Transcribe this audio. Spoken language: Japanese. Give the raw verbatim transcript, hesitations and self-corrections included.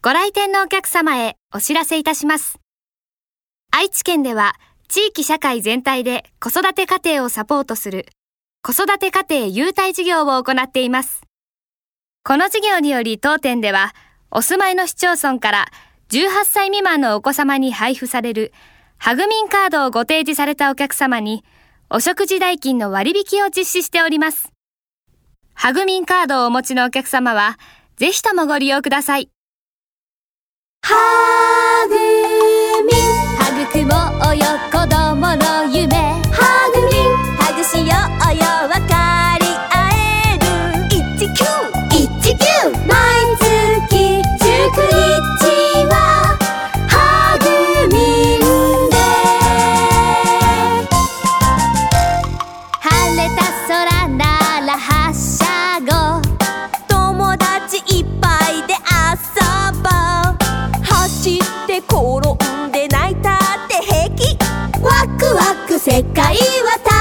ご来店のお客様へお知らせいたします。愛知県では地域社会全体で子育て家庭をサポートする子育て家庭優待事業を行っています。この事業により当店ではお住まいの市町村からじゅうはっさい未満のお子様に配布されるハグミンカードをご提示されたお客様にお食事代金の割引を実施しております。ハグミンカードをお持ちのお客様はぜひともご利用ください。 ハグミン育もうよ子供の夢ハグミンハグしようよ分かり合えるいちきゅういちきゅう毎月じゅうくにちはハグミンで晴れた空ならはしゃご友達いっぱいで遊ぼう走って転んで泣いたって平気ワクワク世界は